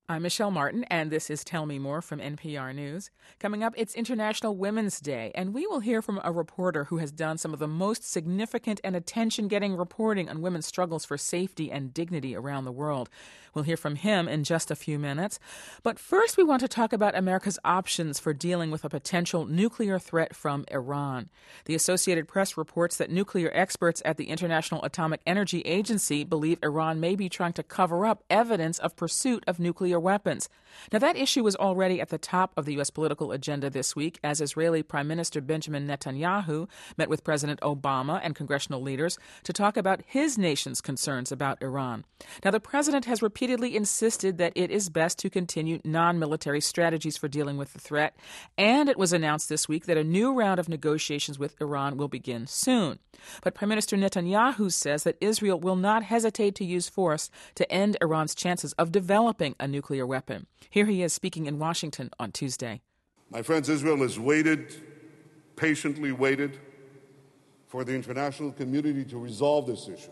I'm Michelle Martin, and this is Tell Me More from NPR News. Coming up, it's International Women's Day, and we will hear from a reporter who has done some of the most significant and attention-getting reporting on women's struggles for safety and dignity around the world. We'll hear from him in just a few minutes. But first, we want to talk about America's options for dealing with a potential nuclear threat from Iran. The Associated Press reports that nuclear experts at the International Atomic Energy Agency believe Iran may be trying to cover up evidence of pursuit of nuclear weapons. Now, that issue was already at the top of the U.S. political agenda this week as Israeli Prime Minister Benjamin Netanyahu met with President Obama and congressional leaders to talk about his nation's concerns about Iran. Now, the president has repeatedly insisted that it is best to continue non-military strategies for dealing with the threat, and it was announced this week that a new round of negotiations with Iran will begin soon. But Prime Minister Netanyahu says that Israel will not hesitate to use force to end Iran's chances of developing a nuclear weapon. Here he is speaking in Washington on Tuesday. My friends, Israel has waited, patiently waited, for the international community to resolve this issue.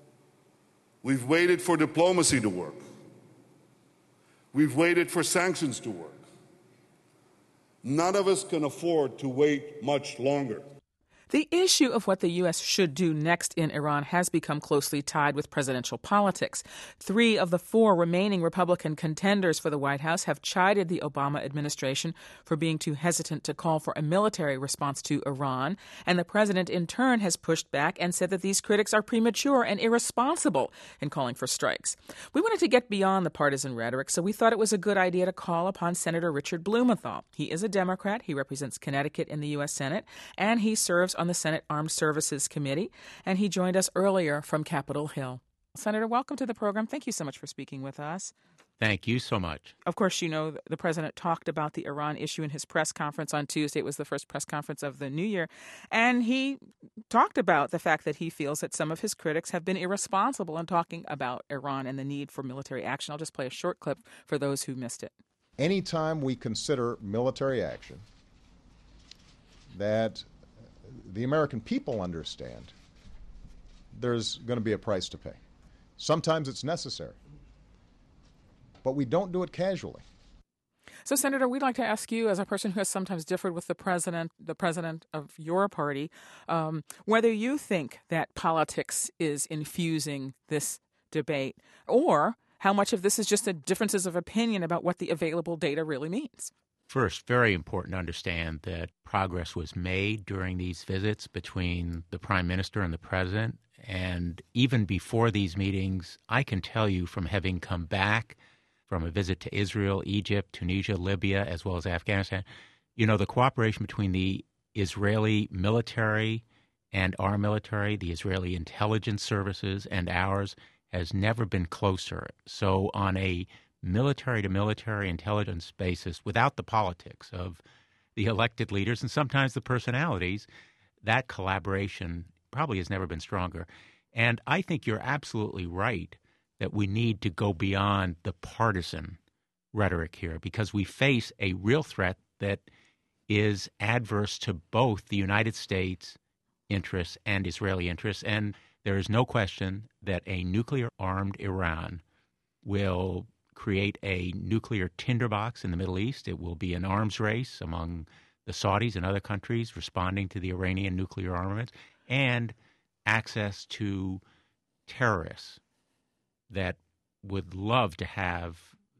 We've waited for diplomacy to work. We've waited for sanctions to work. None of us can afford to wait much longer. The issue of what the U.S. should do next in Iran has become closely tied with presidential politics. 3 of the 4 remaining Republican contenders for the White House have chided the Obama administration for being too hesitant to call for a military response to Iran, and the president in turn has pushed back and said that these critics are premature and irresponsible in calling for strikes. We wanted to get beyond the partisan rhetoric, so we thought it was a good idea to call upon Senator Richard Blumenthal. He is a Democrat. He represents Connecticut in the U.S. Senate, and he serves on the Senate Armed Services Committee, and he joined us earlier from Capitol Hill. Senator, welcome to the program. Thank you so much for speaking with us. Thank you so much. Of course, you know, the president talked about the Iran issue in his press conference on Tuesday. It was the first press conference of the new year. And he talked about the fact that he feels that some of his critics have been irresponsible in talking about Iran and the need for military action. I'll just play a short clip for those who missed it. Anytime we consider military action, that the American people understand there's going to be a price to pay. Sometimes it's necessary, but we don't do it casually. So, Senator, we'd like to ask you, as a person who has sometimes differed with the president of your party, whether you think that politics is infusing this debate, or how much of this is just differences of opinion about what the available data really means. First, very important to understand that progress was made during these visits between the Prime Minister and the President. And even before these meetings, I can tell you from having come back from a visit to Israel, Egypt, Tunisia, Libya, as well as Afghanistan, you know, the cooperation between the Israeli military and our military, the Israeli intelligence services and ours, has never been closer. So on a military-to-military intelligence basis, without the politics of the elected leaders and sometimes the personalities, that collaboration probably has never been stronger. And I think you're absolutely right that we need to go beyond the partisan rhetoric here because we face a real threat that is adverse to both the United States interests and Israeli interests. And there is no question that a nuclear-armed Iran will create a nuclear tinderbox in the Middle East. It will be an arms race among the Saudis and other countries responding to the Iranian nuclear armaments, and access to terrorists that would love to have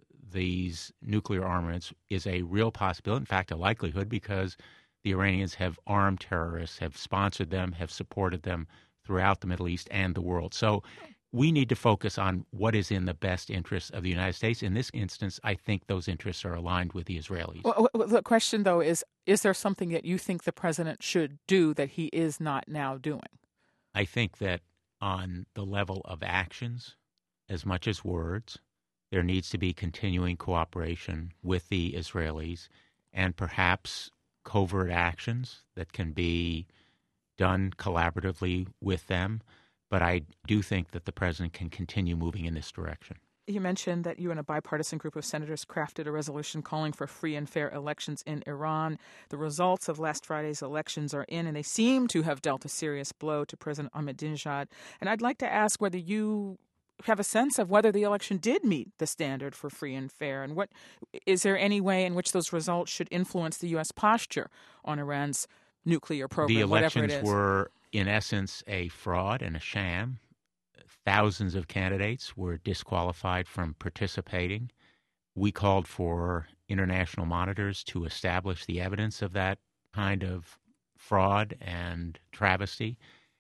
these nuclear armaments is a real possibility, in fact, a likelihood, because the Iranians have armed terrorists, have sponsored them, have supported them throughout the Middle East and the world. So we need to focus on what is in the best interests of the United States. In this instance, I think those interests are aligned with the Israelis. Well, the question, though, is there something that you think the president should do that he is not now doing? I think that on the level of actions, as much as words, there needs to be continuing cooperation with the Israelis and perhaps covert actions that can be done collaboratively with them. But I do think that the president can continue moving in this direction. You mentioned that you and a bipartisan group of senators crafted a resolution calling for free and fair elections in Iran. The results of last Friday's elections are in, and they seem to have dealt a serious blow to President Ahmadinejad. And I'd like to ask whether you have a sense of whether the election did meet the standard for free and fair, and what is there any way in which those results should influence the U.S. posture on Iran's nuclear program, whatever it is? The elections were, in essence, a fraud and a sham. Thousands of candidates were disqualified from participating. We called for international monitors to establish the evidence of that kind of fraud and travesty,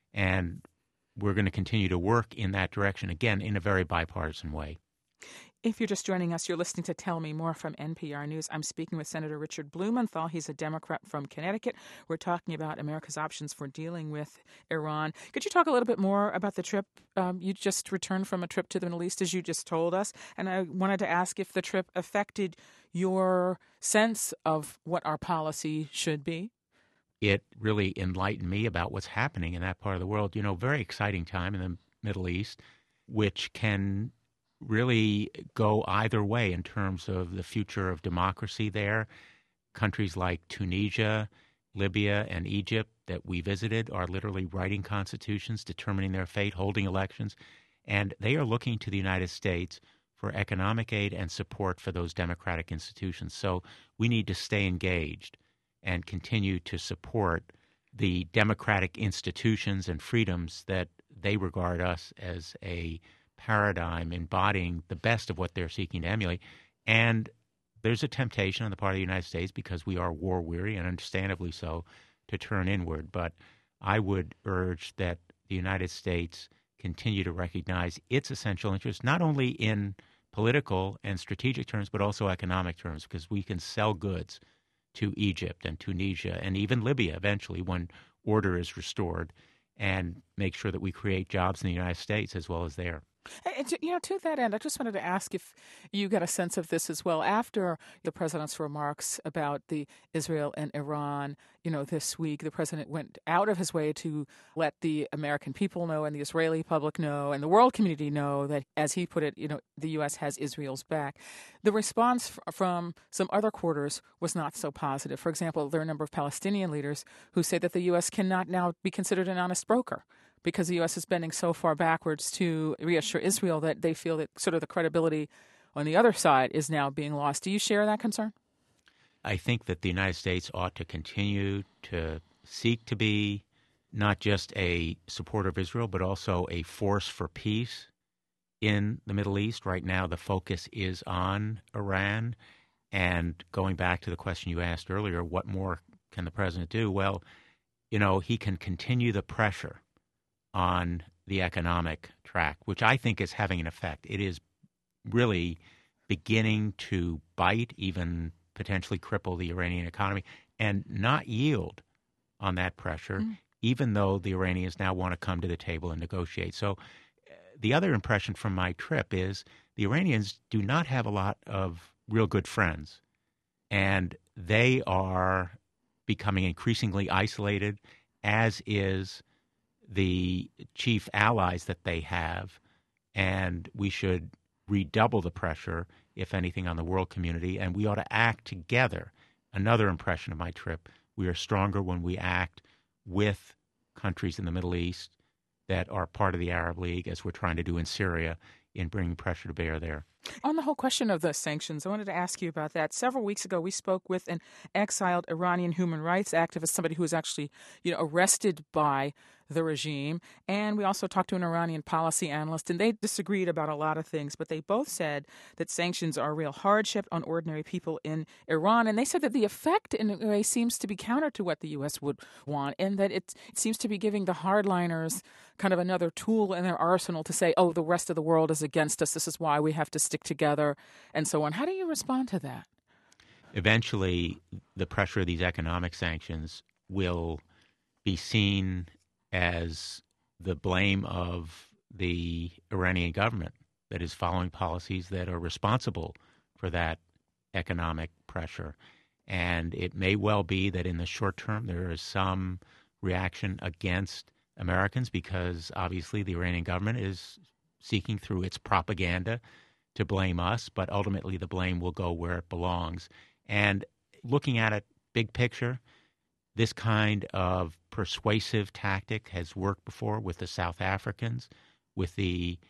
and we're going to continue to work in that direction, again, in a very bipartisan way. If you're just joining us, you're listening to Tell Me More from NPR News. I'm speaking with Senator Richard Blumenthal. He's a Democrat from Connecticut. We're talking about America's options for dealing with Iran. Could you talk a little bit more about the trip? You just returned from a trip to the Middle East, as you just told us. And I wanted to ask if the trip affected your sense of what our policy should be. It really enlightened me about what's happening in that part of the world. You know, very exciting time in the Middle East, which can really go either way in terms of the future of democracy there. Countries like Tunisia, Libya, and Egypt that we visited are literally writing constitutions, determining their fate, holding elections, and they are looking to the United States for economic aid and support for those democratic institutions. So we need to stay engaged and continue to support the democratic institutions and freedoms that they regard us as a paradigm embodying the best of what they're seeking to emulate. And there's a temptation on the part of the United States, because we are war-weary, and understandably so, to turn inward. But I would urge that the United States continue to recognize its essential interests, not only in political and strategic terms, but also economic terms, because we can sell goods to Egypt and Tunisia and even Libya eventually when order is restored, and make sure that we create jobs in the United States as well as there. To that end, I just wanted to ask if you got a sense of this as well. After the president's remarks about the Israel and Iran, this week, the president went out of his way to let the American people know and the Israeli public know and the world community know that, as he put it, the U.S. has Israel's back. The response from some other quarters was not so positive. For example, there are a number of Palestinian leaders who say that the U.S. cannot now be considered an honest broker, because the U.S. is bending so far backwards to reassure Israel that they feel that sort of the credibility on the other side is now being lost. Do you share that concern? I think that the United States ought to continue to seek to be not just a supporter of Israel, but also a force for peace in the Middle East. Right now, the focus is on Iran. And going back to the question you asked earlier, what more can the president do? Well, he can continue the pressure on the economic track, which I think is having an effect. It is really beginning to bite, even potentially cripple the Iranian economy, and not yield on that pressure, even though the Iranians now want to come to the table and negotiate. So the other impression from my trip is the Iranians do not have a lot of real good friends, and they are becoming increasingly isolated, as is the chief allies that they have, and we should redouble the pressure, if anything, on the world community, and we ought to act together. Another impression of my trip, we are stronger when we act with countries in the Middle East that are part of the Arab League, as we're trying to do in Syria, in bringing pressure to bear there. On the whole question of the sanctions, I wanted to ask you about that. Several weeks ago, we spoke with an exiled Iranian human rights activist, somebody who was actually, arrested by the regime. And we also talked to an Iranian policy analyst, and they disagreed about a lot of things, but they both said that sanctions are a real hardship on ordinary people in Iran. And they said that the effect, in a way, seems to be counter to what the U.S. would want, and that it seems to be giving the hardliners kind of another tool in their arsenal to say, oh, the rest of the world is against us. This is why we have to stick together, and so on. How do you respond to that? Eventually, the pressure of these economic sanctions will be seen as the blame of the Iranian government that is following policies that are responsible for that economic pressure. And it may well be that in the short term there is some reaction against Americans, because obviously the Iranian government is seeking through its propaganda to blame us, but ultimately the blame will go where it belongs. And looking at it big picture, this kind of persuasive tactic has worked before with the South Africans, with the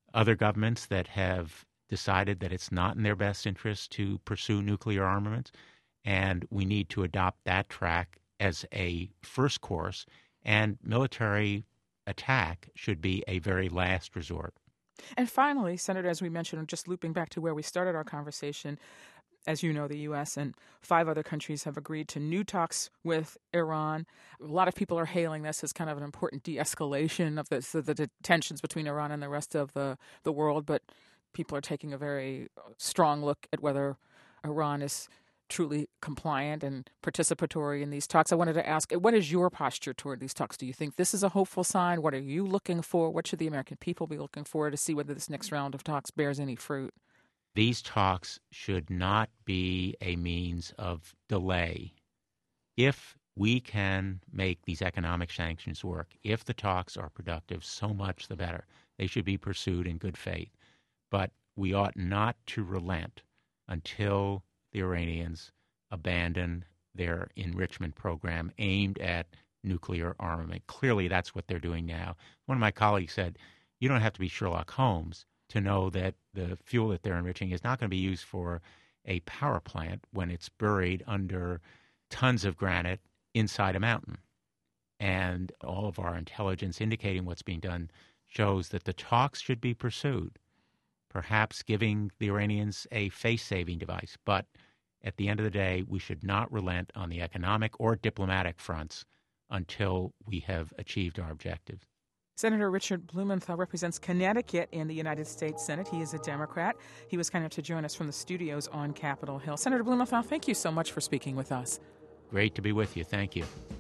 other governments that have decided that it's not in their best interest to pursue nuclear armaments, and we need to adopt that track as a first course, and military attack should be a very last resort. And finally, Senator, as we mentioned, just looping back to where we started our conversation, as you know, the U.S. and 5 other countries have agreed to new talks with Iran. A lot of people are hailing this as kind of an important de-escalation of the tensions between Iran and the rest of the world, but people are taking a very strong look at whether Iran is truly compliant and participatory in these talks. I wanted to ask, what is your posture toward these talks? Do you think this is a hopeful sign? What are you looking for? What should the American people be looking for to see whether this next round of talks bears any fruit? These talks should not be a means of delay. If we can make these economic sanctions work, if the talks are productive, so much the better. They should be pursued in good faith. But we ought not to relent until the Iranians abandon their enrichment program aimed at nuclear armament. Clearly, that's what they're doing now. One of my colleagues said, you don't have to be Sherlock Holmes to know that the fuel that they're enriching is not going to be used for a power plant when it's buried under tons of granite inside a mountain. And all of our intelligence indicating what's being done shows that the talks should be pursued, perhaps giving the Iranians a face-saving device. But at the end of the day, we should not relent on the economic or diplomatic fronts until we have achieved our objectives. Senator Richard Blumenthal represents Connecticut in the United States Senate. He is a Democrat. He was kind enough to join us from the studios on Capitol Hill. Senator Blumenthal, thank you so much for speaking with us. Great to be with you. Thank you.